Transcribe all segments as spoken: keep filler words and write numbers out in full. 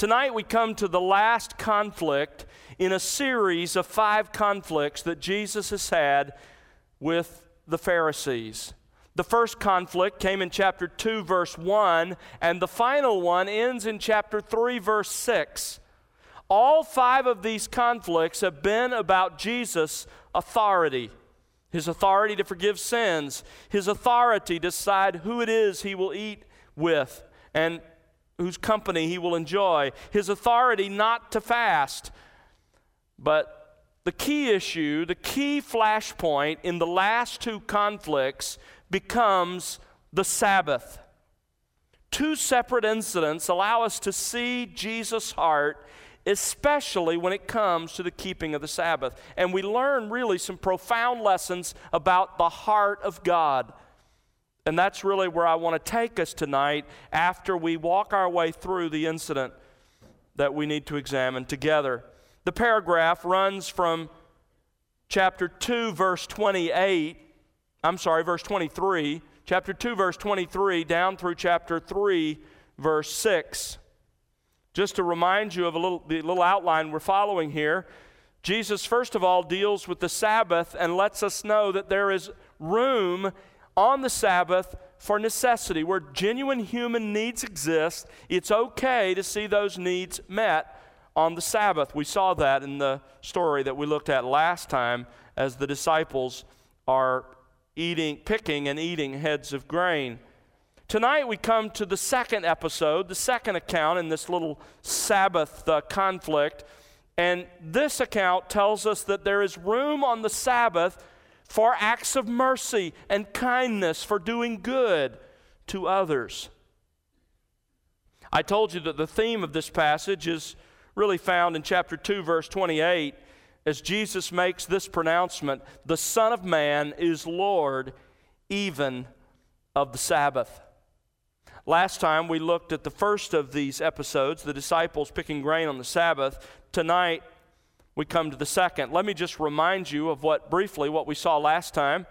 Tonight we come to the last conflict in a series of five conflicts that Jesus has had with the Pharisees. The first conflict came in chapter two, verse one, and the final one ends in chapter three, verse six. All five of these conflicts have been about Jesus' authority. His authority to forgive sins, his authority to decide who it is he will eat with and whose company he will enjoy, his authority not to fast. But the key issue, the key flashpoint in the last two conflicts becomes the Sabbath. Two separate incidents allow us to see Jesus' heart, especially when it comes to the keeping of the Sabbath. And we learn really some profound lessons about the heart of God. And that's really where I want to take us tonight after we walk our way through the incident that we need to examine together. The paragraph runs from chapter two, verse twenty-eight, I'm sorry, verse twenty-three, chapter two, verse twenty-three, down through chapter three, verse six. Just to remind you of a little, the little outline we're following here, Jesus, first of all, deals with the Sabbath and lets us know that there is room on the Sabbath for necessity. Where genuine human needs exist, it's okay to see those needs met on the Sabbath. We saw that in the story that we looked at last time as the disciples are eating, picking and eating heads of grain. Tonight we come to the second episode, the second account in this little Sabbath uh, conflict. And this account tells us that there is room on the Sabbath for acts of mercy and kindness, for doing good to others. I told you that the theme of this passage is really found in chapter two, verse twenty-eight, as Jesus makes this pronouncement: the Son of Man is Lord even of the Sabbath. Last time we looked at the first of these episodes, the disciples picking grain on the Sabbath. Tonight we come to the second. Let me just remind you of what, briefly, what we saw last time.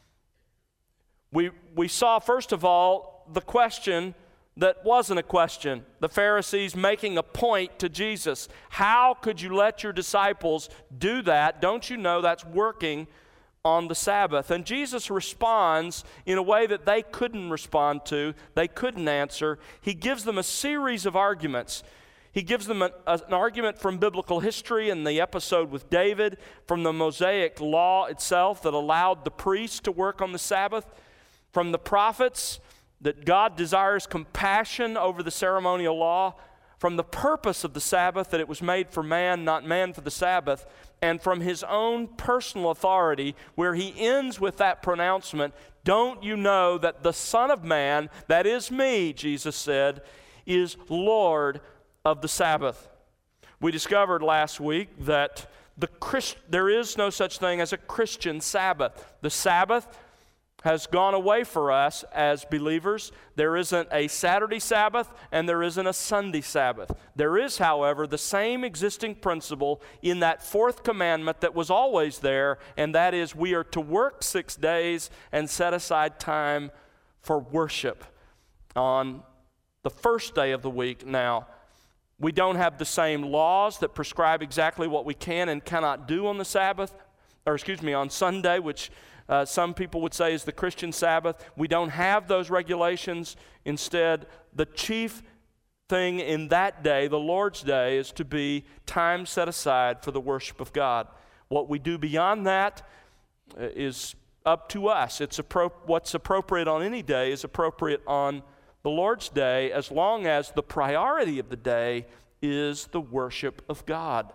We, we saw, first of all, the question that wasn't a question. The Pharisees making a point to Jesus. How could you let your disciples do that? Don't you know that's working on the Sabbath? And Jesus responds in a way that they couldn't respond to, they couldn't answer. He gives them a series of arguments. He gives them an, an argument from biblical history in the episode with David, from the Mosaic law itself that allowed the priests to work on the Sabbath, from the prophets that God desires compassion over the ceremonial law, from the purpose of the Sabbath, that it was made for man, not man for the Sabbath, and from his own personal authority, where he ends with that pronouncement, "Don't you know that the Son of Man, that is me," Jesus said, "is Lord of the Sabbath." We discovered last week that the Christ, there is no such thing as a Christian Sabbath. The Sabbath has gone away for us as believers. There isn't a Saturday Sabbath and there isn't a Sunday Sabbath. There is, however, the same existing principle in that fourth commandment that was always there, and that is we are to work six days and set aside time for worship on the first day of the week. Now, we don't have the same laws that prescribe exactly what we can and cannot do on the Sabbath, or excuse me, on Sunday, which uh, some people would say is the Christian Sabbath. We don't have those regulations. Instead, the chief thing in that day, the Lord's Day, is to be time set aside for the worship of God. What we do beyond that uh, is up to us. It's appro- what's appropriate on any day is appropriate on the Lord's Day, as long as the priority of the day is the worship of God.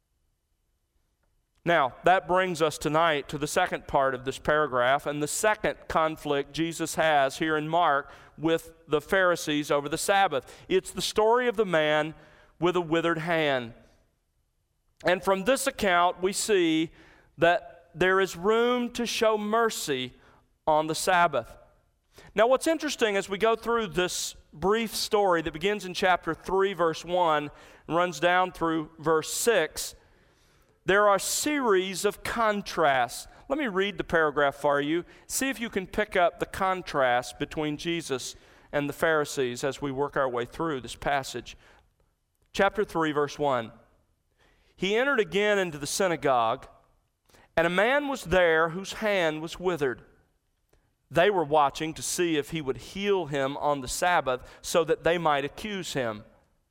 Now, that brings us tonight to the second part of this paragraph, and the second conflict Jesus has here in Mark with the Pharisees over the Sabbath. It's the story of the man with a withered hand. And from this account, we see that there is room to show mercy on the Sabbath. Now, what's interesting as we go through this brief story that begins in chapter three, verse one, and runs down through verse six, there are a series of contrasts. Let me read the paragraph for you. See if you can pick up the contrast between Jesus and the Pharisees as we work our way through this passage. chapter three, verse one. He entered again into the synagogue, and a man was there whose hand was withered. They were watching to see if he would heal him on the Sabbath so that they might accuse him.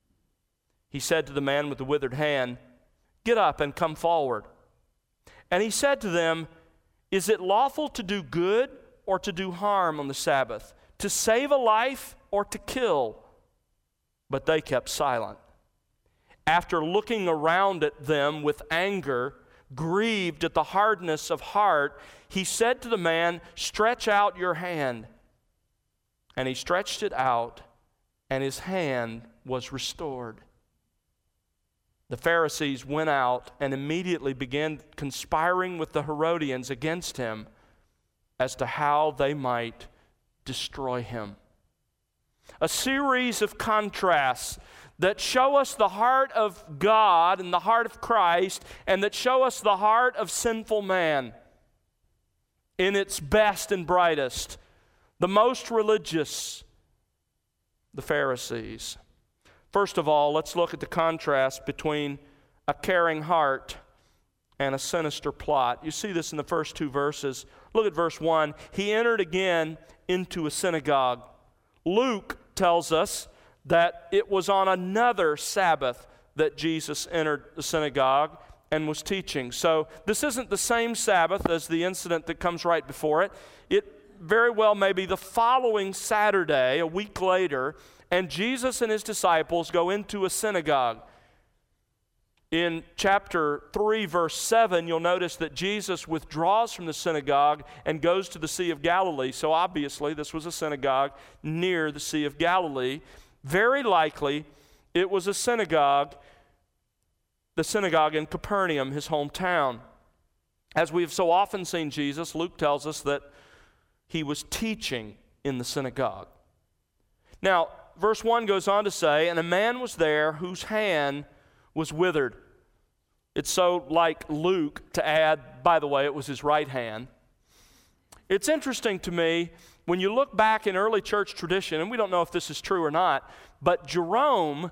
He said to the man with the withered hand, "Get up and come forward." And he said to them, "Is it lawful to do good or to do harm on the Sabbath, to save a life or to kill?" But they kept silent. After looking around at them with anger, grieved at the hardness of heart, he said to the man, "Stretch out your hand." And he stretched it out, and his hand was restored. The Pharisees went out and immediately began conspiring with the Herodians against him as to how they might destroy him. A series of contrasts that show us the heart of God and the heart of Christ, and that show us the heart of sinful man in its best and brightest. The most religious, the Pharisees. First of all, let's look at the contrast between a caring heart and a sinister plot. You see this in the first two verses. Look at verse one. He entered again into a synagogue. Luke tells us that it was on another Sabbath that Jesus entered the synagogue and was teaching. So this isn't the same Sabbath as the incident that comes right before it. It very well may be the following Saturday, a week later, and Jesus and his disciples go into a synagogue. In chapter three, verse seven, you'll notice that Jesus withdraws from the synagogue and goes to the Sea of Galilee. So obviously, this was a synagogue near the Sea of Galilee. Very likely, it was a synagogue, the synagogue in Capernaum, his hometown. As we've so often seen Jesus, Luke tells us that he was teaching in the synagogue. Now, verse one goes on to say, "And a man was there whose hand was withered." It's so like Luke to add, by the way, it was his right hand. It's interesting to me, when you look back in early church tradition, and we don't know if this is true or not, but Jerome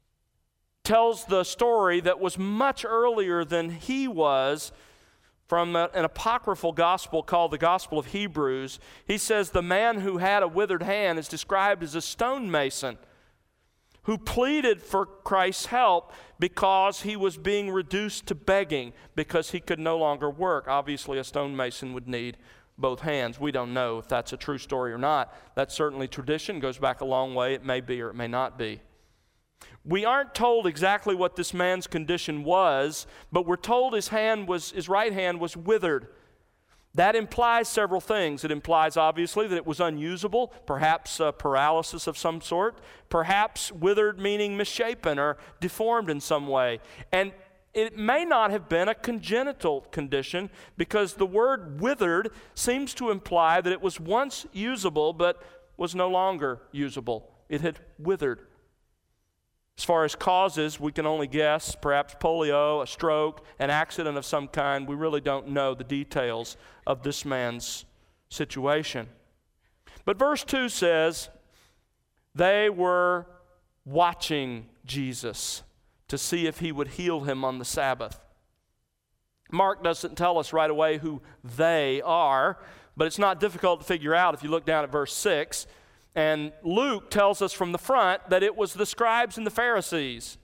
tells the story that was much earlier than he was from a, an apocryphal gospel called the Gospel of Hebrews. He says the man who had a withered hand is described as a stonemason who pleaded for Christ's help because he was being reduced to begging because he could no longer work. Obviously, a stonemason would need both hands. We don't know if that's a true story or not. That's certainly tradition, goes back a long way. It may be or it may not be. We aren't told exactly what this man's condition was, but we're told his hand was, his right hand was withered. That implies several things. It implies, obviously, that it was unusable, perhaps a paralysis of some sort, perhaps withered meaning misshapen or deformed in some way. And it may not have been a congenital condition because the word withered seems to imply that it was once usable but was no longer usable. It had withered. As far as causes, we can only guess, perhaps polio, a stroke, an accident of some kind. We really don't know the details of this man's situation. But verse two says, they were watching Jesus to see if he would heal him on the Sabbath. Mark doesn't tell us right away who they are, but it's not difficult to figure out if you look down at verse six. And Luke tells us from the front that it was the scribes and the Pharisees.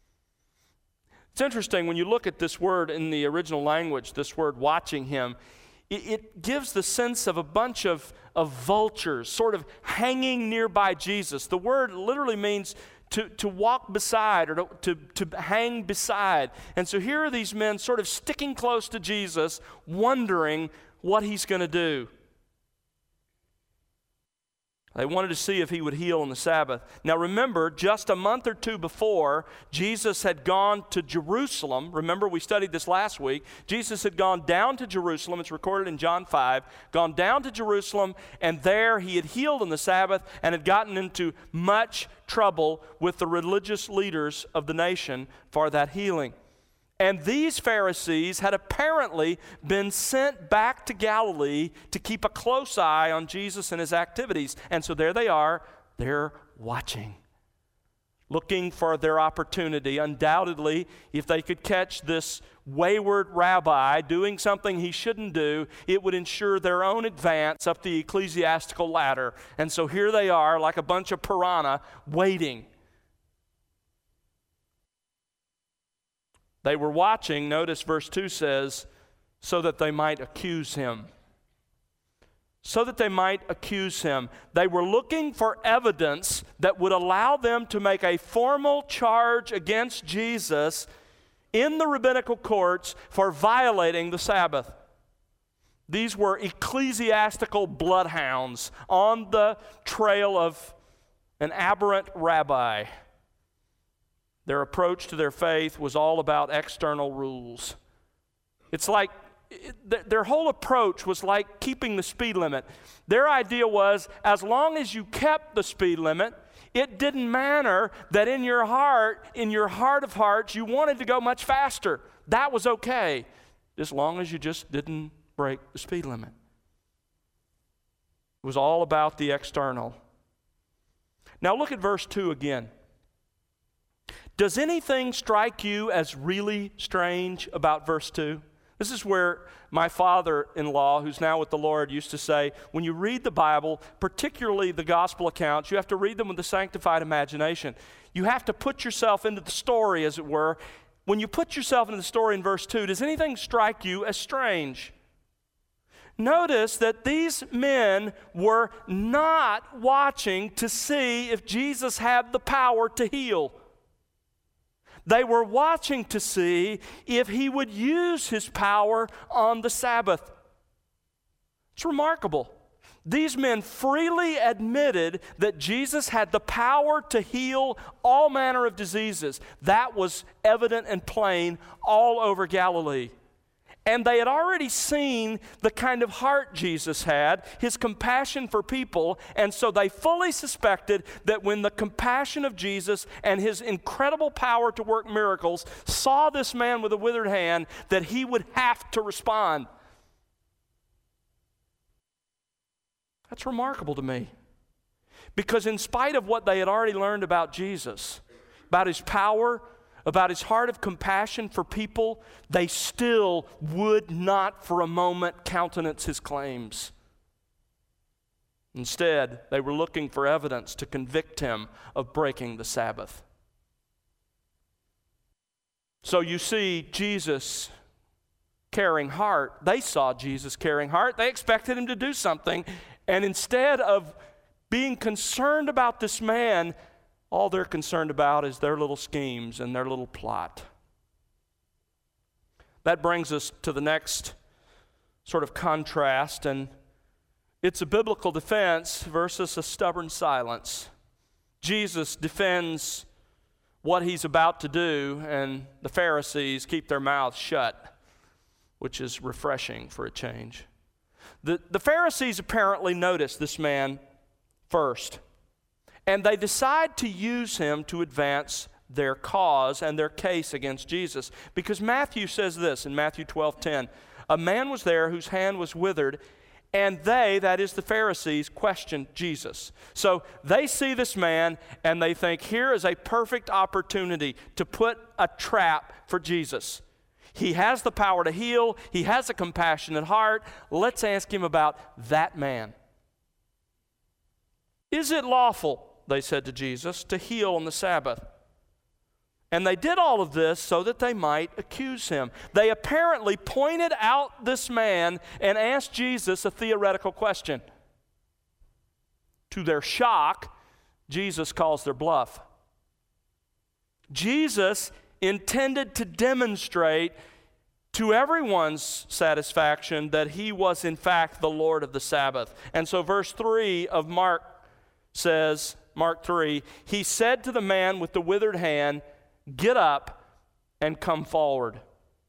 It's interesting when you look at this word in the original language, this word watching him, it, it gives the sense of a bunch of, of vultures sort of hanging nearby Jesus. The word literally means to, to walk beside or to, to, to hang beside. And so here are these men sort of sticking close to Jesus, wondering what he's going to do. They wanted to see if he would heal on the Sabbath. Now remember, just a month or two before, Jesus had gone to Jerusalem. Remember, we studied this last week. Jesus had gone down to Jerusalem. It's recorded in John five. Gone down to Jerusalem, and there he had healed on the Sabbath and had gotten into much trouble with the religious leaders of the nation for that healing. And these Pharisees had apparently been sent back to Galilee to keep a close eye on Jesus and his activities. And so there they are, they're watching. looking for their opportunity. Undoubtedly, if they could catch this wayward rabbi doing something he shouldn't do, it would ensure their own advance up the ecclesiastical ladder. And so here they are, like a bunch of piranha, waiting. They were watching, notice verse two says, so that they might accuse him. So that they might accuse him. They were looking for evidence that would allow them to make a formal charge against Jesus in the rabbinical courts for violating the Sabbath. These were ecclesiastical bloodhounds on the trail of an aberrant rabbi. Their approach to their faith was all about external rules. It's like it, their whole approach was like keeping the speed limit. Their idea was, as long as you kept the speed limit, it didn't matter that in your heart, in your heart of hearts, you wanted to go much faster. That was okay, as long as you just didn't break the speed limit. It was all about the external. Now look at verse two again. Does anything strike you as really strange about verse two? This is where my father-in-law, who's now with the Lord, used to say, when you read the Bible, particularly the gospel accounts, you have to read them with a sanctified imagination. You have to put yourself into the story, as it were. When you put yourself into the story in verse two, does anything strike you as strange? Notice that these men were not watching to see if Jesus had the power to heal. They were watching to see if he would use his power on the Sabbath. It's remarkable. These men freely admitted that Jesus had the power to heal all manner of diseases. That was evident and plain all over Galilee. And they had already seen the kind of heart Jesus had, his compassion for people, and so they fully suspected that when the compassion of Jesus and his incredible power to work miracles saw this man with a withered hand, that he would have to respond. That's remarkable to me. Because in spite of what they had already learned about Jesus, about his power, about his heart of compassion for people, they still would not for a moment countenance his claims. Instead, they were looking for evidence to convict him of breaking the Sabbath. So you see Jesus caring heart. They saw Jesus caring heart. They expected him to do something. And instead of being concerned about this man, all they're concerned about is their little schemes and their little plot. That brings us to the next sort of contrast, and it's a biblical defense versus a stubborn silence. Jesus defends what he's about to do, and the Pharisees keep their mouths shut, which is refreshing for a change. The, the Pharisees apparently notice this man first. And they decide to use him to advance their cause and their case against Jesus. Because Matthew says this in Matthew twelve ten, a man was there whose hand was withered, and they, that is the Pharisees, questioned Jesus. So they see this man and they think, here is a perfect opportunity to put a trap for Jesus. He has the power to heal. He has a compassionate heart. Let's ask him about that man. Is it lawful, they said to Jesus, to heal on the Sabbath? And they did all of this so that they might accuse him. They apparently pointed out this man and asked Jesus a theoretical question. To their shock, Jesus calls their bluff. Jesus intended to demonstrate to everyone's satisfaction that he was in fact the Lord of the Sabbath. And so verse three of Mark says, Mark three, he said to the man with the withered hand, get up and come forward.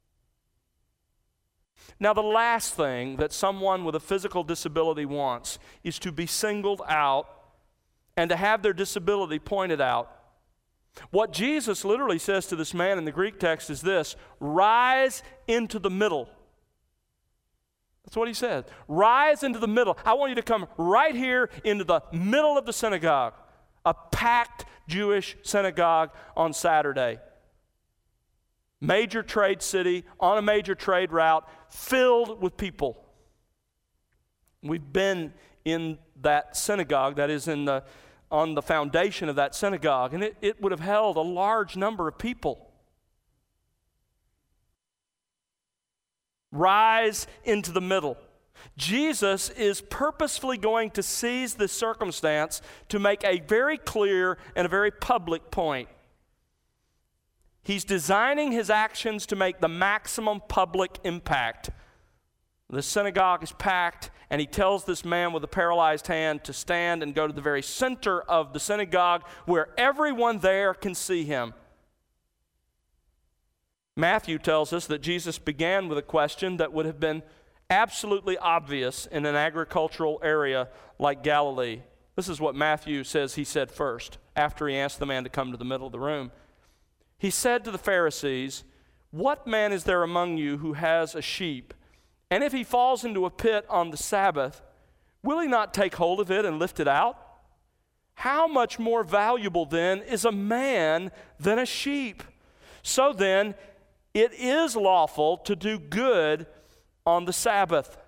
Now, the last thing that someone with a physical disability wants is to be singled out and to have their disability pointed out. What Jesus literally says to this man in the Greek text is this: rise into the middle. That's what he said. Rise into the middle. I want you to come right here into the middle of the synagogue. a packed Jewish synagogue on Saturday. Major trade city, on a major trade route, filled with people. We've been in that synagogue, that is in the, on the foundation of that synagogue, and it, it would have held a large number of people. Rise into the middle. Jesus is purposefully going to seize this circumstance to make a very clear and a very public point. He's designing his actions to make the maximum public impact. The synagogue is packed, and he tells this man with a paralyzed hand to stand and go to the very center of the synagogue where everyone there can see him. Matthew tells us that Jesus began with a question that would have been absolutely obvious in an agricultural area like Galilee. This is what Matthew says he said first, after he asked the man to come to the middle of the room. He said to the Pharisees, "What man is there among you who has a sheep, and if he falls into a pit on the Sabbath, will he not take hold of it and lift it out? How much more valuable then is a man than a sheep? So then, it is lawful to do good on the Sabbath."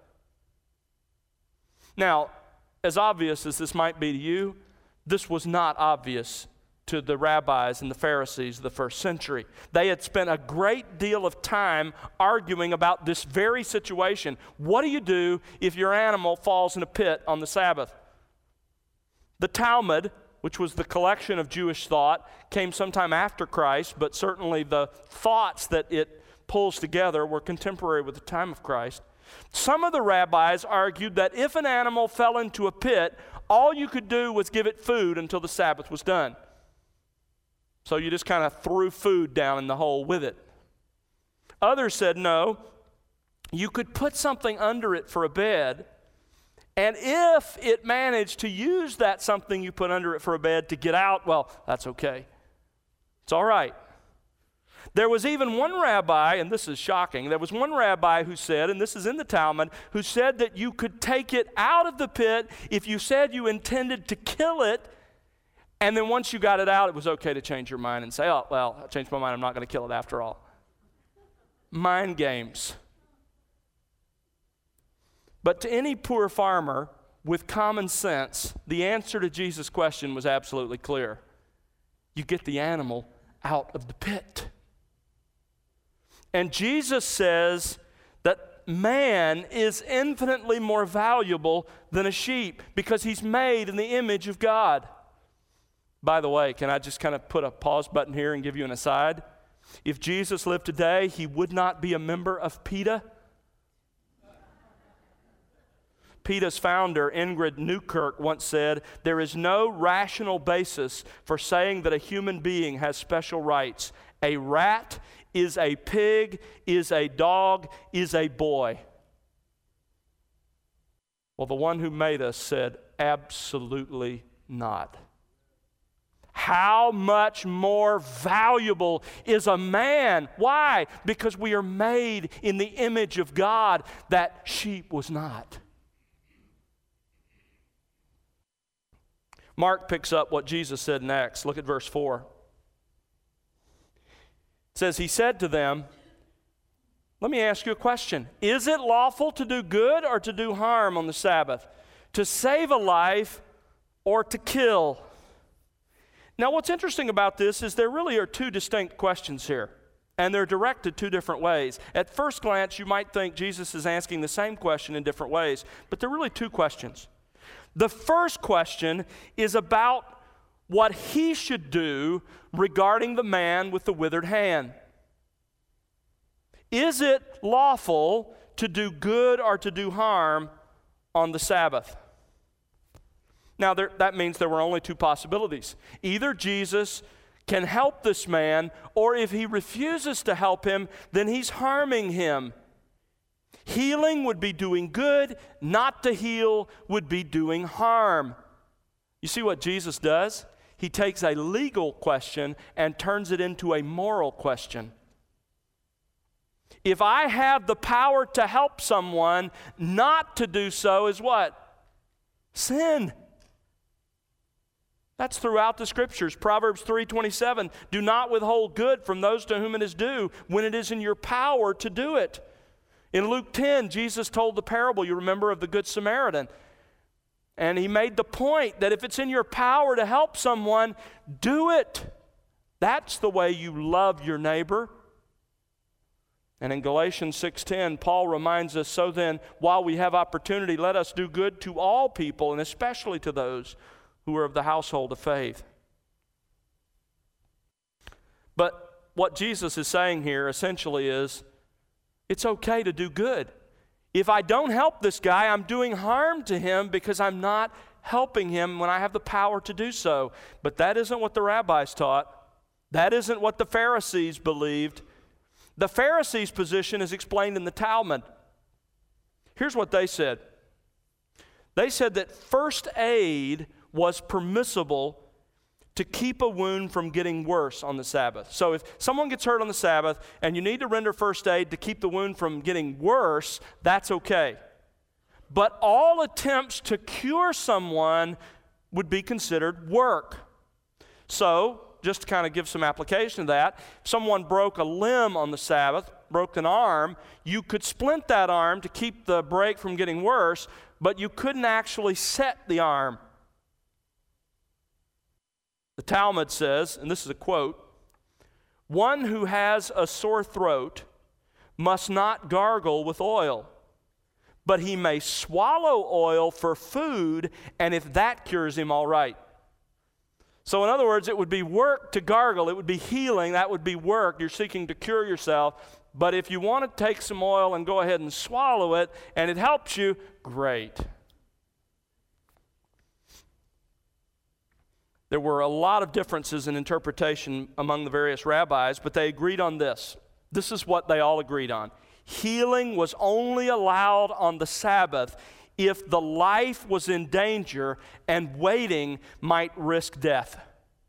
Now, as obvious as this might be to you, this was not obvious to the rabbis and the Pharisees of the first century. They had spent a great deal of time arguing about this very situation. What do you do if your animal falls in a pit on the Sabbath? The Talmud, which was the collection of Jewish thought, came sometime after Christ, but certainly the thoughts that it pulls together were contemporary with the time of Christ. Some of the rabbis argued that if an animal fell into a pit, all you could do was give it food until the Sabbath was done. So you just kind of threw food down in the hole with it. Others said, no, you could put something under it for a bed, and if it managed to use that something you put under it for a bed to get out, well, that's okay. It's all right. There was even one rabbi, and this is shocking, there was one rabbi who said, and this is in the Talmud, who said that you could take it out of the pit if you said you intended to kill it, and then once you got it out, it was okay to change your mind and say, oh, well, I changed my mind, I'm not going to kill it after all. Mind games. But to any poor farmer with common sense, the answer to Jesus' question was absolutely clear. You get the animal out of the pit. And Jesus says that man is infinitely more valuable than a sheep because he's made in the image of God. By the way, can I just kind of put a pause button here and give you an aside? If Jesus lived today, he would not be a member of PETA. PETA's founder, Ingrid Newkirk, once said, "There is no rational basis for saying that a human being has special rights. A rat is a pig, is a dog, is a boy." Well, the one who made us said, absolutely not. How much more valuable is a man? Why? Because we are made in the image of God. That sheep was not. Mark picks up what Jesus said next. Look at verse four. It says, he said to them, let me ask you a question. Is it lawful to do good or to do harm on the Sabbath? To save a life or to kill? Now, what's interesting about this is there really are two distinct questions here, and they're directed two different ways. At first glance, you might think Jesus is asking the same question in different ways, but they're really two questions. The first question is about what he should do regarding the man with the withered hand. Is it lawful to do good or to do harm on the Sabbath? Now, there, that means there were only two possibilities. Either Jesus can help this man, or if he refuses to help him, then he's harming him. Healing would be doing good, not to heal would be doing harm. You see what Jesus does? He takes a legal question and turns it into a moral question. If I have the power to help someone, not to do so is what? Sin. That's throughout the Scriptures. Proverbs three twenty-seven, do not withhold good from those to whom it is due when it is in your power to do it. In Luke ten, Jesus told the parable, you remember, of the Good Samaritan. And he made the point that if it's in your power to help someone, do it. That's the way you love your neighbor. And in Galatians six ten, Paul reminds us, so then, while we have opportunity, let us do good to all people, and especially to those who are of the household of faith. But what Jesus is saying here essentially is, it's okay to do good. If I don't help this guy, I'm doing harm to him because I'm not helping him when I have the power to do so. But that isn't what the rabbis taught. That isn't what the Pharisees believed. The Pharisees' position is explained in the Talmud. Here's what they said. They said that first aid was permissible to keep a wound from getting worse on the Sabbath. So if someone gets hurt on the Sabbath and you need to render first aid to keep the wound from getting worse, that's okay. But all attempts to cure someone would be considered work. So, just to kind of give some application to that, if someone broke a limb on the Sabbath, broke an arm, you could splint that arm to keep the break from getting worse, but you couldn't actually set the arm. The Talmud says, and this is a quote, one who has a sore throat must not gargle with oil, but he may swallow oil for food, and if that cures him, all right. So in other words, it would be work to gargle. It would be healing. That would be work. You're seeking to cure yourself. But if you want to take some oil and go ahead and swallow it, and it helps you, great. There were a lot of differences in interpretation among the various rabbis, but they agreed on this. This is what they all agreed on. Healing was only allowed on the Sabbath if the life was in danger and waiting might risk death.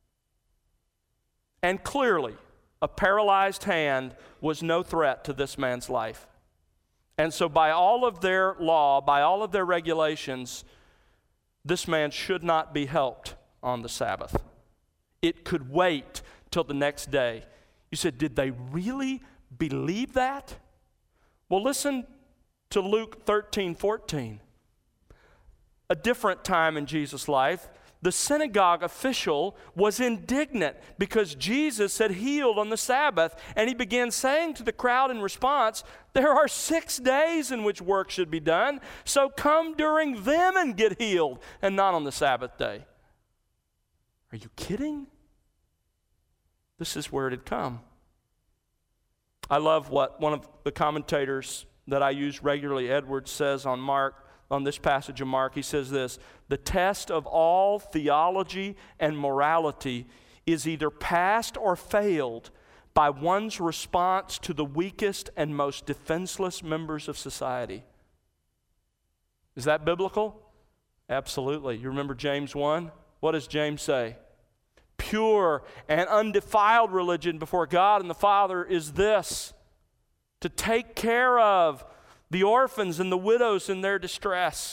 And clearly, a paralyzed hand was no threat to this man's life. And so by all of their law, by all of their regulations, this man should not be helped on the Sabbath. It could wait till the next day. You said, did they really believe that? Well, listen to Luke thirteen fourteen. A different time in Jesus' life, the synagogue official was indignant because Jesus had healed on the Sabbath, and he began saying to the crowd in response, there are six days in which work should be done, so come during them and get healed, and not on the Sabbath day. Are you kidding? This is where it had come. I love what one of the commentators that I use regularly, Edwards, says on Mark, on this passage of Mark. He says this, the test of all theology and morality is either passed or failed by one's response to the weakest and most defenseless members of society. Is that biblical? Absolutely. You remember James one? What does James say? Pure and undefiled religion before God and the Father is this, to take care of the orphans and the widows in their distress.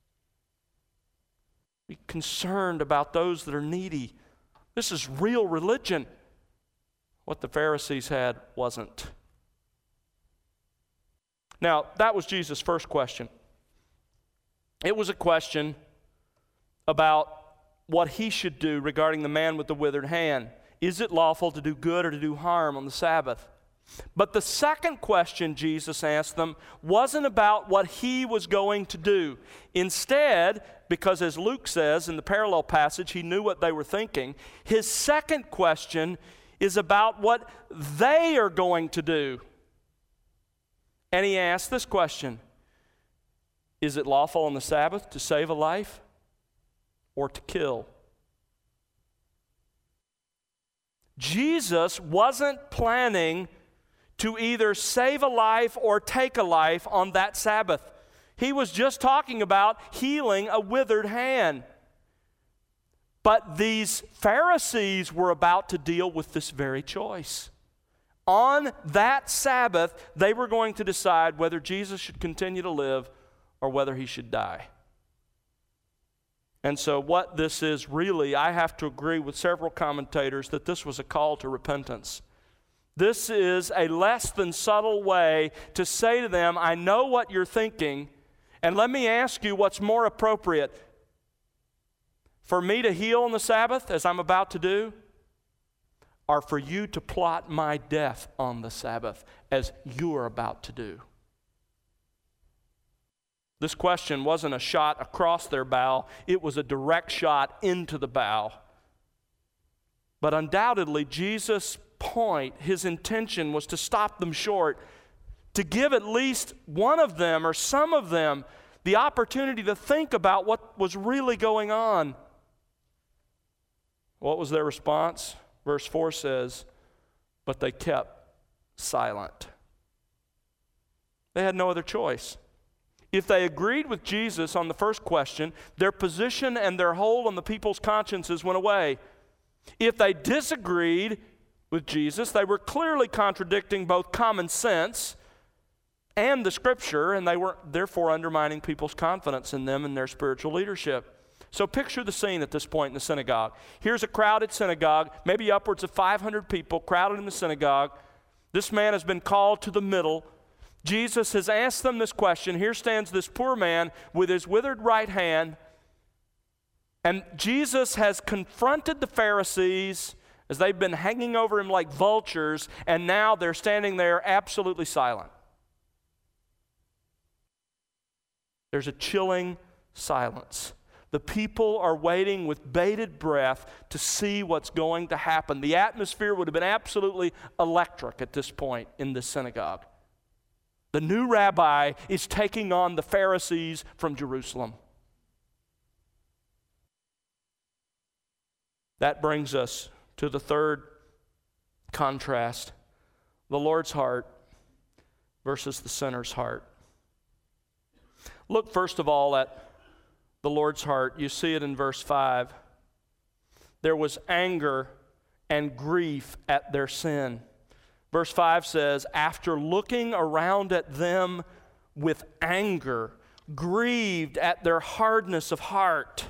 Be concerned about those that are needy. This is real religion. What the Pharisees had wasn't. Now, that was Jesus' first question. It was a question about what he should do regarding the man with the withered hand. Is it lawful to do good or to do harm on the Sabbath? But the second question Jesus asked them wasn't about what he was going to do. Instead, because as Luke says in the parallel passage, he knew what they were thinking, his second question is about what they are going to do. And he asked this question, is it lawful on the Sabbath to save a life or to kill? Jesus wasn't planning to either save a life or take a life on that Sabbath. He was just talking about healing a withered hand. But these Pharisees were about to deal with this very choice. On that Sabbath, they were going to decide whether Jesus should continue to live or whether he should die. And so what this is really, I have to agree with several commentators that this was a call to repentance. This is a less than subtle way to say to them, I know what you're thinking, and let me ask you what's more appropriate. For me to heal on the Sabbath, as I'm about to do, or for you to plot my death on the Sabbath, as you are about to do? This question wasn't a shot across their bow, it was a direct shot into the bow. But undoubtedly, Jesus' point, his intention was to stop them short, to give at least one of them or some of them the opportunity to think about what was really going on. What was their response? Verse four says, but they kept silent. They had no other choice. If they agreed with Jesus on the first question, their position and their hold on the people's consciences went away. If they disagreed with Jesus, they were clearly contradicting both common sense and the Scripture, and they were therefore undermining people's confidence in them and their spiritual leadership. So picture the scene at this point in the synagogue. Here's a crowded synagogue, maybe upwards of five hundred people crowded in the synagogue. This man has been called to the middle. Jesus has asked them this question. Here stands this poor man with his withered right hand. And Jesus has confronted the Pharisees as they've been hanging over him like vultures, and now they're standing there absolutely silent. There's a chilling silence. The people are waiting with bated breath to see what's going to happen. The atmosphere would have been absolutely electric at this point in this synagogue. The new rabbi is taking on the Pharisees from Jerusalem. That brings us to the third contrast, the Lord's heart versus the sinner's heart. Look first of all at the Lord's heart. You see it in verse five. There was anger and grief at their sin. Verse five says, after looking around at them with anger, grieved at their hardness of heart.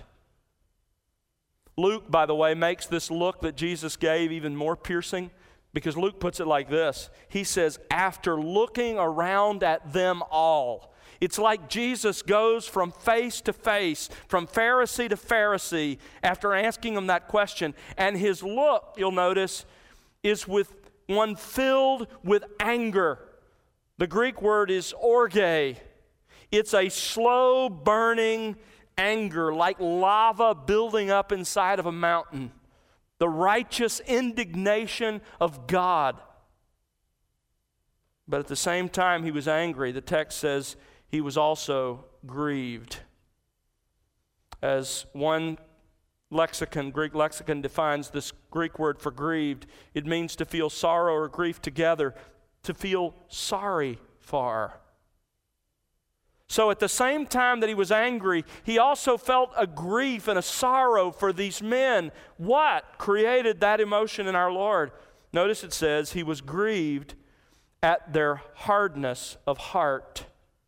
Luke, by the way, makes this look that Jesus gave even more piercing, because Luke puts it like this. He says, after looking around at them all. It's like Jesus goes from face to face, from Pharisee to Pharisee, after asking them that question. And his look, you'll notice, is with one filled with anger. The Greek word is orge. It's a slow burning anger, like lava building up inside of a mountain. The righteous indignation of God. But at the same time he was angry, the text says he was also grieved. As one lexicon, Greek lexicon defines this Greek word for grieved, it means to feel sorrow or grief together, to feel sorry for. So at the same time that he was angry, he also felt a grief and a sorrow for these men. What created that emotion in our Lord? Notice it says he was grieved at their hardness of heart.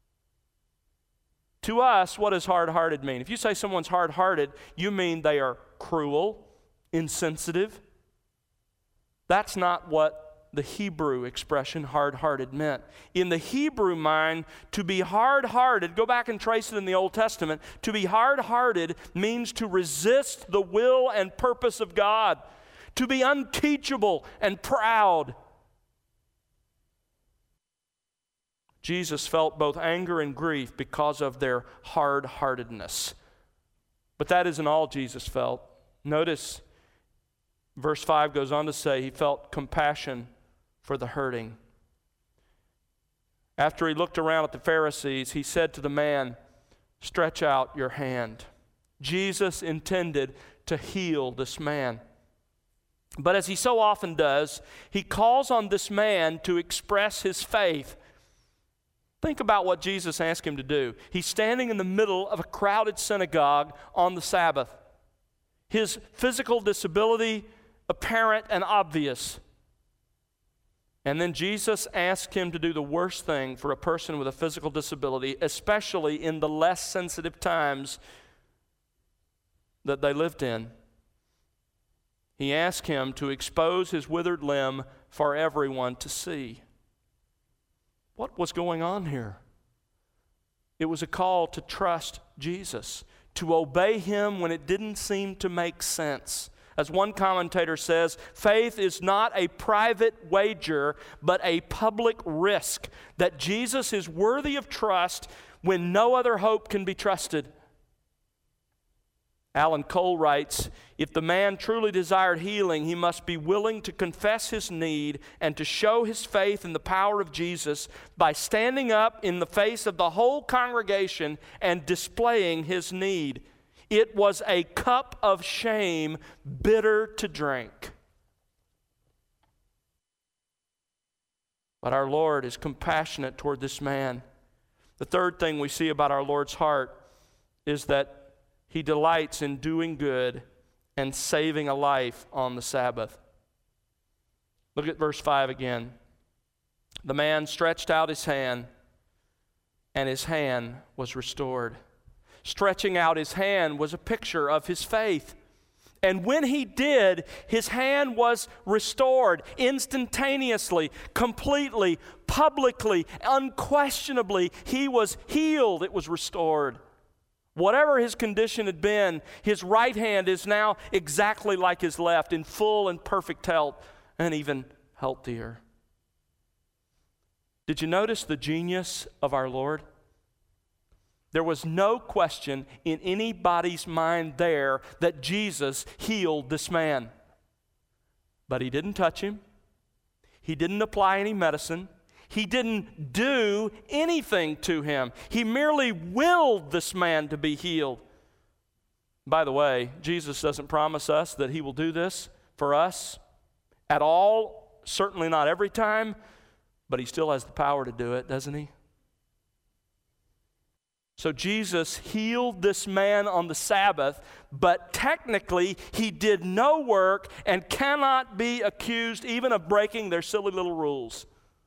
To us, what does hard-hearted mean? If you say someone's hard-hearted, you mean they are cruel, insensitive. That's not what the Hebrew expression hard-hearted meant. In the Hebrew mind, to be hard-hearted, go back and trace it in the Old Testament, to be hard-hearted means to resist the will and purpose of God, to be unteachable and proud. Jesus felt both anger and grief because of their hard-heartedness. But that isn't all Jesus felt. Notice verse five goes on to say he felt compassion for the hurting. After he looked around at the Pharisees, he said to the man, "Stretch out your hand." Jesus intended to heal this man. But as he so often does, he calls on this man to express his faith. Think about what Jesus asked him to do. He's standing in the middle of a crowded synagogue on the Sabbath. His physical disability apparent and obvious. And then Jesus asked him to do the worst thing for a person with a physical disability, especially in the less sensitive times that they lived in. He asked him to expose his withered limb for everyone to see. What was going on here? It was a call to trust Jesus, to obey him when it didn't seem to make sense. As one commentator says, faith is not a private wager, but a public risk that Jesus is worthy of trust when no other hope can be trusted. Alan Cole writes, if the man truly desired healing, he must be willing to confess his need and to show his faith in the power of Jesus by standing up in the face of the whole congregation and displaying his need. It was a cup of shame, bitter to drink. But our Lord is compassionate toward this man. The third thing we see about our Lord's heart is that he delights in doing good and saving a life on the Sabbath. Look at verse five again. The man stretched out his hand, and his hand was restored. Stretching out his hand was a picture of his faith. And when he did, his hand was restored instantaneously, completely, publicly, unquestionably. He was healed. It was restored. Whatever his condition had been, his right hand is now exactly like his left, in full and perfect health, and even healthier. Did you notice the genius of our Lord? There was no question in anybody's mind there that Jesus healed this man. But he didn't touch him. He didn't apply any medicine. He didn't do anything to him. He merely willed this man to be healed. By the way, Jesus doesn't promise us that he will do this for us at all, certainly not every time, but he still has the power to do it, doesn't he? So Jesus healed this man on the Sabbath, but technically he did no work and cannot be accused even of breaking their silly little rules.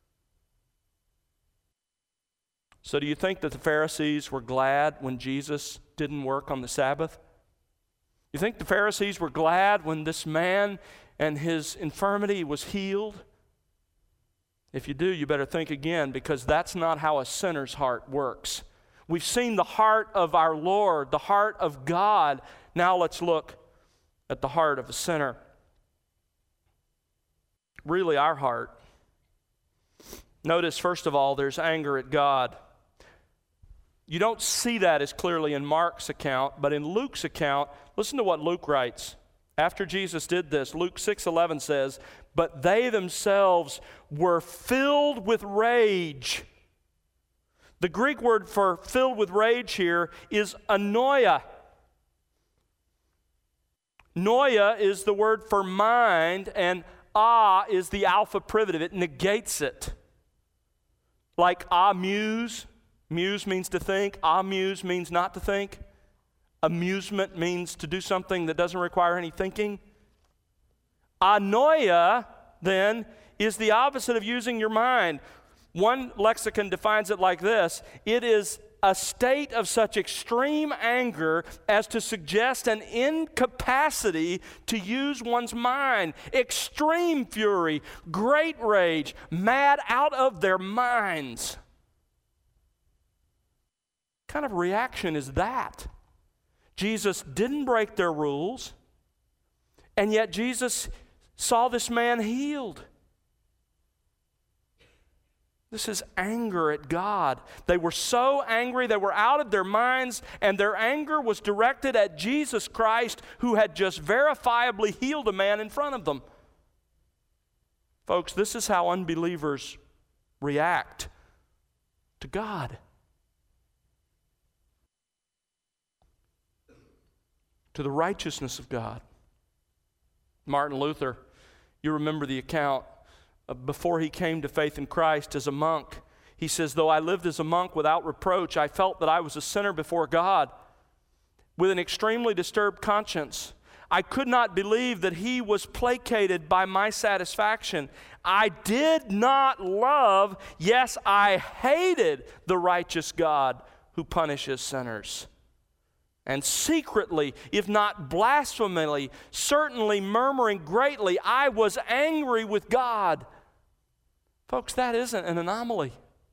So do you think that the Pharisees were glad when Jesus didn't work on the Sabbath? You think the Pharisees were glad when this man and his infirmity was healed? If you do, you better think again, because that's not how a sinner's heart works. We've seen the heart of our Lord, the heart of God. Now let's look at the heart of a sinner. Really, our heart. Notice, first of all, there's anger at God. You don't see that as clearly in Mark's account, but in Luke's account, listen to what Luke writes. After Jesus did this, Luke six eleven says, "But they themselves were filled with rage." The Greek word for filled with rage here is anoia. Noia is the word for mind, and ah is the alpha privative. It negates it. Like amuse. Muse means to think. Amuse means not to think. Amusement means to do something that doesn't require any thinking. Anoia, then, is the opposite of using your mind. One lexicon defines it like this: it is a state of such extreme anger as to suggest an incapacity to use one's mind. Extreme fury, great rage, mad out of their minds. What kind of reaction is that? Jesus didn't break their rules, and yet Jesus saw this man healed. This is anger at God. They were so angry, they were out of their minds, and their anger was directed at Jesus Christ, who had just verifiably healed a man in front of them. Folks, this is how unbelievers react to God. To the righteousness of God. Martin Luther, you remember the account of before he came to faith in Christ as a monk. He says, "Though I lived as a monk without reproach, I felt that I was a sinner before God. With an extremely disturbed conscience, I could not believe that he was placated by my satisfaction. I did not love, yes, I hated the righteous God who punishes sinners." and secretly, if not blasphemingly, certainly murmuring greatly, I was angry with God. Folks, that isn't an anomaly.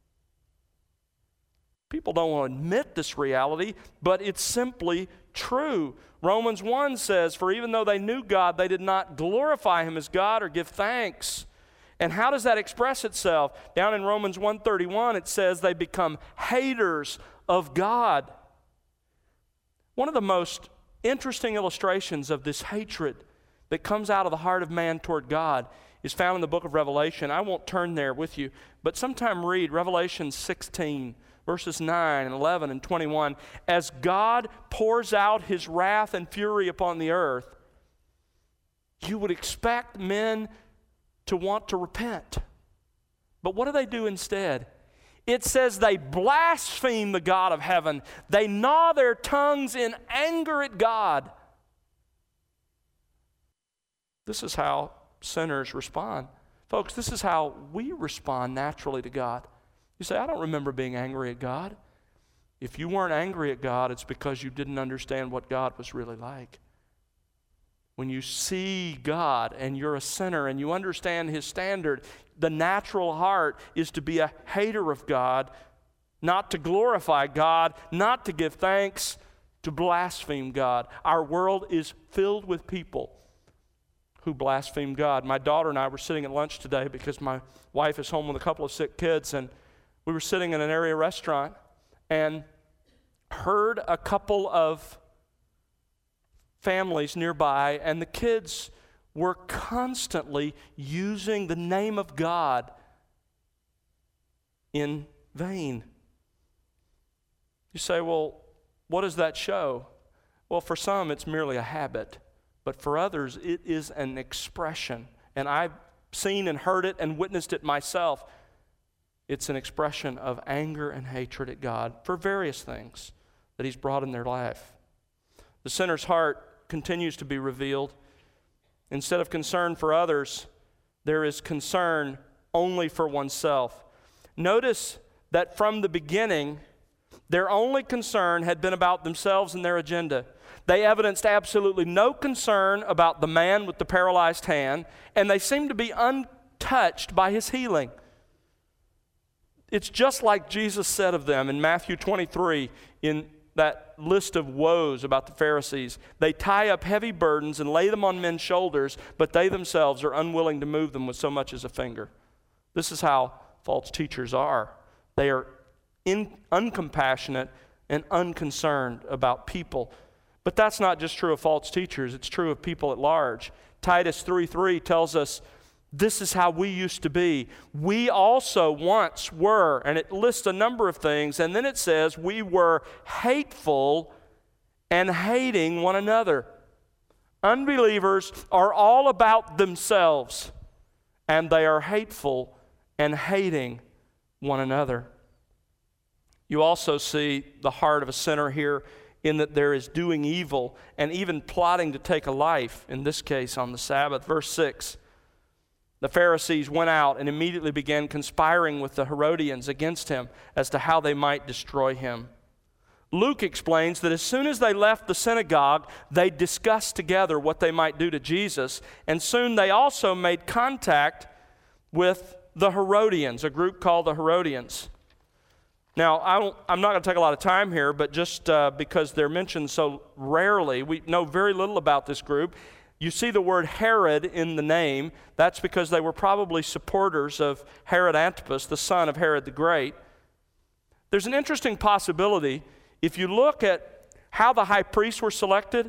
People don't want to admit this reality, but it's simply true. Romans one says, for even though they knew God, they did not glorify him as God or give thanks. And how does that express itself? Down in Romans one thirty-one, it says they become haters of God. One of the most interesting illustrations of this hatred that comes out of the heart of man toward God is found in the book of Revelation. I won't turn there with you, but sometime read Revelation sixteen, verses nine and eleven and twenty-one. As God pours out his wrath and fury upon the earth, you would expect men to want to repent. But what do they do instead? It says they blaspheme the God of heaven. They gnaw their tongues in anger at God. This is how sinners respond. Folks, this is how we respond naturally to God. You say, I don't remember being angry at God. If you weren't angry at God, it's because you didn't understand what God was really like. When you see God and you're a sinner and you understand his standard, the natural heart is to be a hater of God, not to glorify God, not to give thanks, to blaspheme God. Our world is filled with people who blaspheme God. My daughter and I were sitting at lunch today because my wife is home with a couple of sick kids, and we were sitting in an area restaurant and heard a couple of families nearby, and the kids were constantly using the name of God in vain. You say, well, what does that show? Well, for some, it's merely a habit, but for others, it is an expression, and I've seen and heard it and witnessed it myself. It's an expression of anger and hatred at God for various things that he's brought in their life. The sinner's heart continues to be revealed. Instead of concern for others, there is concern only for oneself. Notice that from the beginning, their only concern had been about themselves and their agenda. They evidenced absolutely no concern about the man with the paralyzed hand, and they seemed to be untouched by his healing. It's just like Jesus said of them in Matthew twenty-three, in that list of woes about the Pharisees. They tie up heavy burdens and lay them on men's shoulders, but they themselves are unwilling to move them with so much as a finger. This is how false teachers are. They are in, uncompassionate and unconcerned about people. But that's not just true of false teachers, it's true of people at large. Titus three three tells us, this is how we used to be. We also once were, and it lists a number of things, and then it says we were hateful and hating one another. Unbelievers are all about themselves, and they are hateful and hating one another. You also see the heart of a sinner here in that there is doing evil and even plotting to take a life, in this case on the Sabbath. Verse six. The Pharisees went out and immediately began conspiring with the Herodians against him as to how they might destroy him. Luke explains that as soon as they left the synagogue, they discussed together what they might do to Jesus, and soon they also made contact with the Herodians, a group called the Herodians. Now, I don't, I'm not going to take a lot of time here, but just uh, because they're mentioned so rarely, we know very little about this group. You see the word Herod in the name. That's because they were probably supporters of Herod Antipas, the son of Herod the Great. There's an interesting possibility. If you look at how the high priests were selected,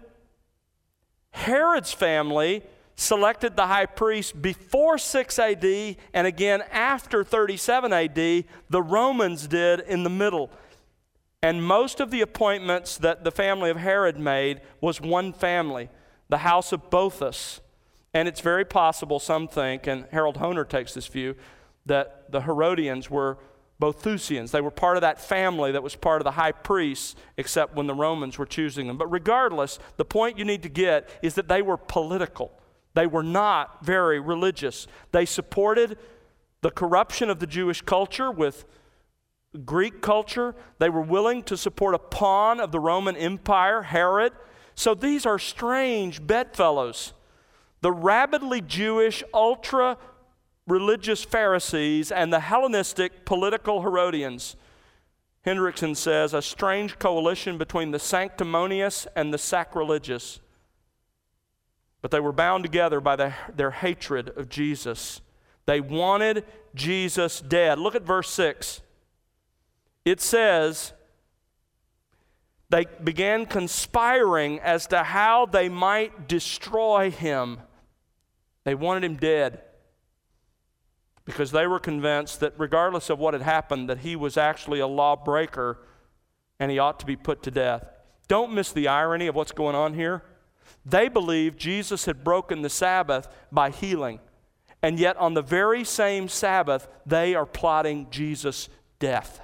Herod's family selected the high priest before six A D and again after thirty-seven A D. The Romans did in the middle. And most of the appointments that the family of Herod made was one family, the house of Boethus. And it's very possible, some think, and Harold Honer takes this view, that the Herodians were Boethusians. They were part of that family that was part of the high priests, except when the Romans were choosing them. But regardless, the point you need to get is that they were political. They were not very religious. They supported the corruption of the Jewish culture with Greek culture. They were willing to support a pawn of the Roman Empire, Herod. So these are strange bedfellows. The rabidly Jewish, ultra-religious Pharisees and the Hellenistic political Herodians. Hendrickson says, a strange coalition between the sanctimonious and the sacrilegious. But they were bound together by the, their hatred of Jesus. They wanted Jesus dead. Look at verse six. It says, they began conspiring as to how they might destroy him. They wanted him dead because they were convinced that regardless of what had happened, that he was actually a lawbreaker and he ought to be put to death. Don't miss the irony of what's going on here. They believed Jesus had broken the Sabbath by healing, and yet on the very same Sabbath, they are plotting Jesus' death.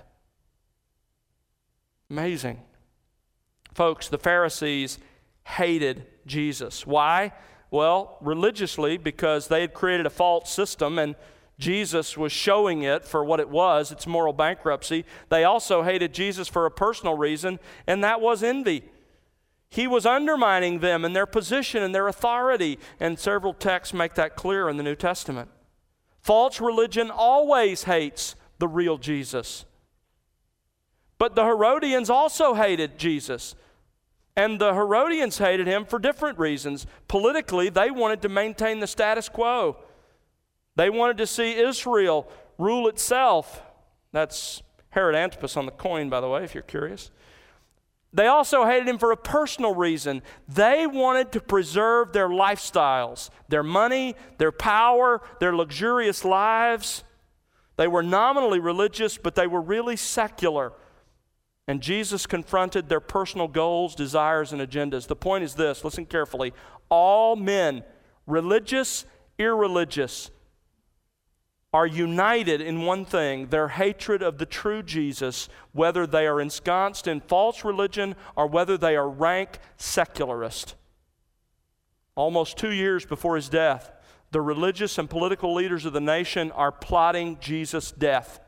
Amazing. Folks, the Pharisees hated Jesus. Why? Well, religiously, because they had created a false system and Jesus was showing it for what it was, its moral bankruptcy. They also hated Jesus for a personal reason, and that was envy. He was undermining them in their position and their authority, and several texts make that clear in the New Testament. False religion always hates the real Jesus. But the Herodians also hated Jesus. And the Herodians hated him for different reasons. Politically, they wanted to maintain the status quo. They wanted to see Israel rule itself. That's Herod Antipas on the coin, by the way, if you're curious. They also hated him for a personal reason. They wanted to preserve their lifestyles, their money, their power, their luxurious lives. They were nominally religious, but they were really secular. And Jesus confronted their personal goals, desires, and agendas. The point is this, listen carefully. All men, religious, irreligious, are united in one thing, their hatred of the true Jesus, whether they are ensconced in false religion or whether they are rank secularist. Almost two years before his death, the religious and political leaders of the nation are plotting Jesus' death.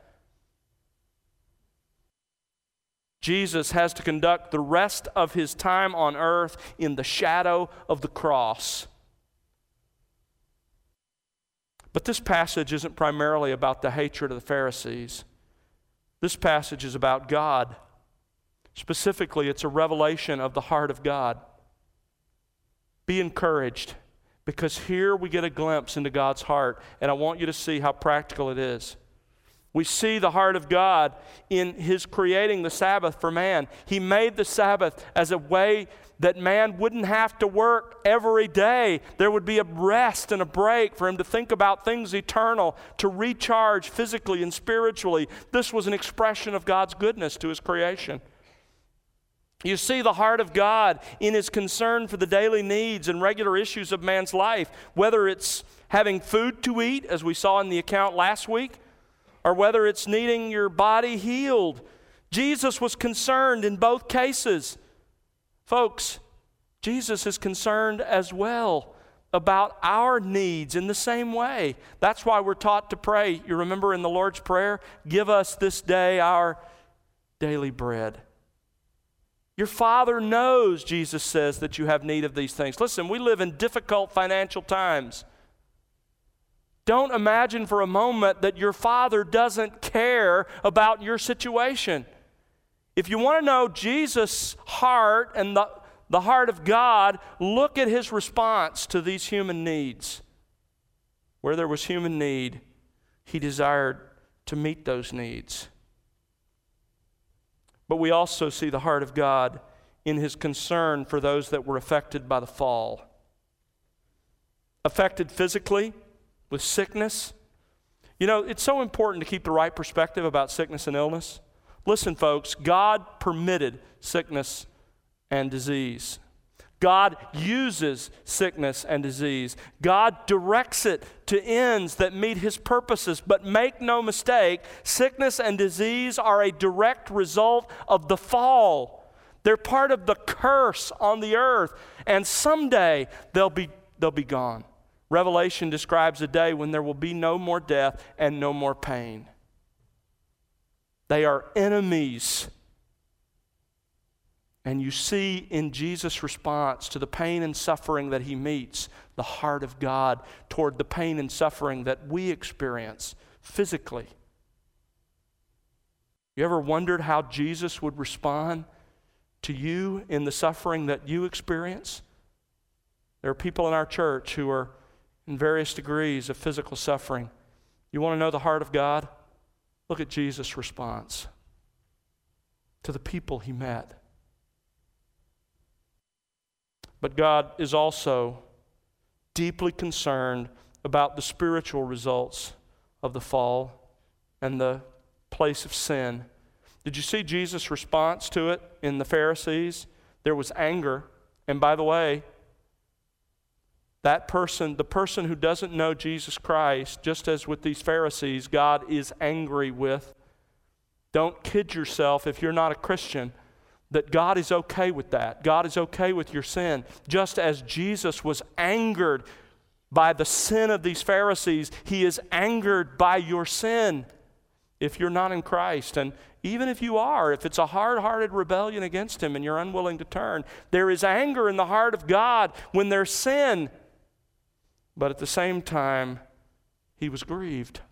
Jesus has to conduct the rest of his time on earth in the shadow of the cross. But this passage isn't primarily about the hatred of the Pharisees. This passage is about God. Specifically, it's a revelation of the heart of God. Be encouraged, because here we get a glimpse into God's heart, and I want you to see how practical it is. We see the heart of God in his creating the Sabbath for man. He made the Sabbath as a way that man wouldn't have to work every day. There would be a rest and a break for him to think about things eternal, to recharge physically and spiritually. This was an expression of God's goodness to his creation. You see the heart of God in his concern for the daily needs and regular issues of man's life, whether it's having food to eat, as we saw in the account last week, or whether it's needing your body healed. Jesus was concerned in both cases. Folks, Jesus is concerned as well about our needs in the same way. That's why we're taught to pray. You remember in the Lord's Prayer, give us this day our daily bread. Your Father knows, Jesus says, that you have need of these things. Listen, we live in difficult financial times. Don't imagine for a moment that your Father doesn't care about your situation. If you want to know Jesus' heart and the, the heart of God, look at his response to these human needs. Where there was human need, he desired to meet those needs. But we also see the heart of God in his concern for those that were affected by the fall. Affected physically, with sickness. You know, it's so important to keep the right perspective about sickness and illness. Listen, folks, God permitted sickness and disease. God uses sickness and disease. God directs it to ends that meet his purposes. But make no mistake, sickness and disease are a direct result of the fall. They're part of the curse on the earth. And someday they'll be, they'll be gone. Revelation describes a day when there will be no more death and no more pain. They are enemies. And you see in Jesus' response to the pain and suffering that he meets, the heart of God toward the pain and suffering that we experience physically. You ever wondered how Jesus would respond to you in the suffering that you experience? There are people in our church who are in various degrees of physical suffering. You want to know the heart of God? Look at Jesus' response to the people he met. But God is also deeply concerned about the spiritual results of the fall and the place of sin. Did you see Jesus' response to it in the Pharisees? There was anger. And by the way, that person, the person who doesn't know Jesus Christ, just as with these Pharisees, God is angry with. Don't kid yourself if you're not a Christian that God is okay with that. God is okay with your sin. Just as Jesus was angered by the sin of these Pharisees, he is angered by your sin if you're not in Christ. And even if you are, if it's a hard-hearted rebellion against him and you're unwilling to turn, there is anger in the heart of God when there's sin. But at the same time, he was grieved.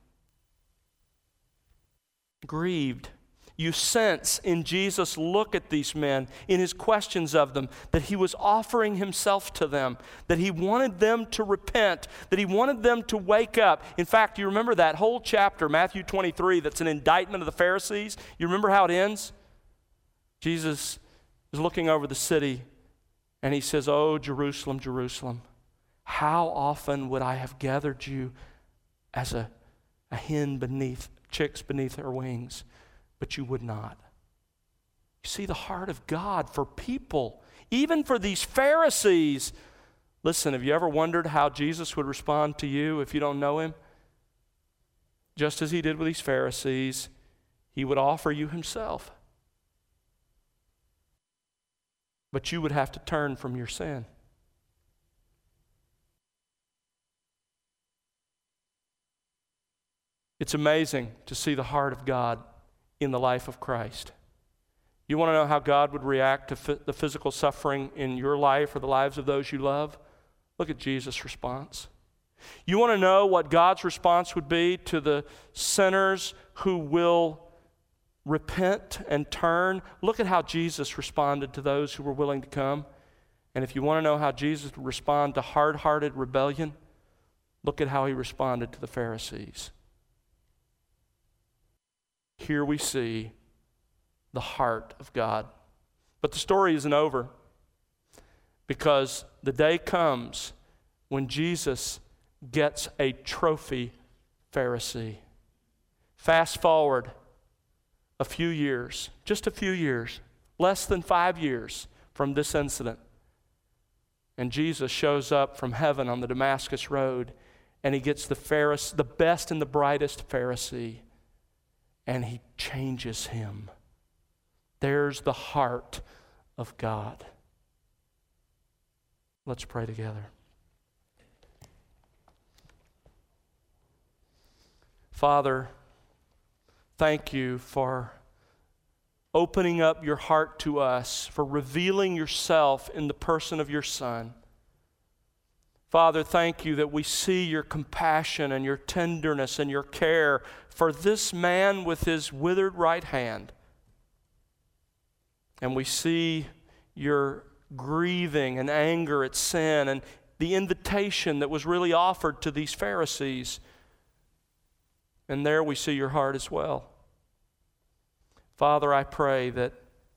Grieved. You sense in Jesus' look at these men, in his questions of them, that he was offering himself to them, that he wanted them to repent, that he wanted them to wake up. In fact, you remember that whole chapter, Matthew twenty-three, that's an indictment of the Pharisees? You remember how it ends? Jesus is looking over the city, and he says, "Oh, Jerusalem, Jerusalem, how often would I have gathered you as a, a hen beneath, chicks beneath her wings? But you would not." You see the heart of God for people, even for these Pharisees. Listen, have you ever wondered how Jesus would respond to you if you don't know him? Just as he did with these Pharisees, he would offer you himself. But you would have to turn from your sin. It's amazing to see the heart of God in the life of Christ. You want to know how God would react to f- the physical suffering in your life or the lives of those you love? Look at Jesus' response. You want to know what God's response would be to the sinners who will repent and turn? Look at how Jesus responded to those who were willing to come. And if you want to know how Jesus would respond to hard-hearted rebellion, look at how he responded to the Pharisees. Here we see the heart of God. But the story isn't over, because the day comes when Jesus gets a trophy Pharisee. Fast forward a few years, just a few years, less than five years from this incident. And Jesus shows up from heaven on the Damascus Road, and he gets the Pharisee, the best and the brightest Pharisee, and he changes him. There's the heart of God. Let's pray together. Father, thank you for opening up your heart to us, for revealing yourself in the person of your Son. Father, thank you that we see your compassion and your tenderness and your care for this man with his withered right hand. And we see your grieving and anger at sin and the invitation that was really offered to these Pharisees. And there we see your heart as well. Father, I pray that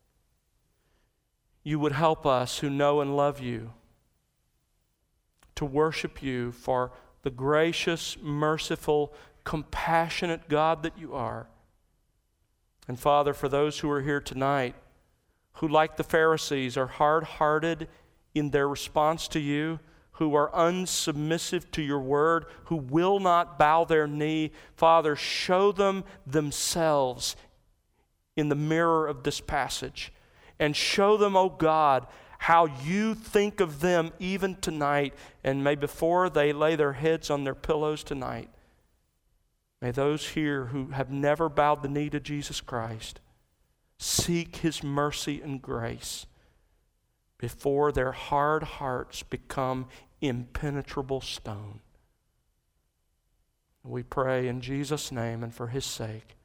you would help us who know and love you to worship you for the gracious, merciful, compassionate God that you are. And Father, for those who are here tonight who, like the Pharisees, are hard-hearted in their response to you, who are unsubmissive to your word, who will not bow their knee, Father, show them themselves in the mirror of this passage. And show them, oh God, how you think of them even tonight, and may before they lay their heads on their pillows tonight, May those here who have never bowed the knee to Jesus Christ seek His mercy and grace before their hard hearts become impenetrable stone. We pray in Jesus' name and for His sake.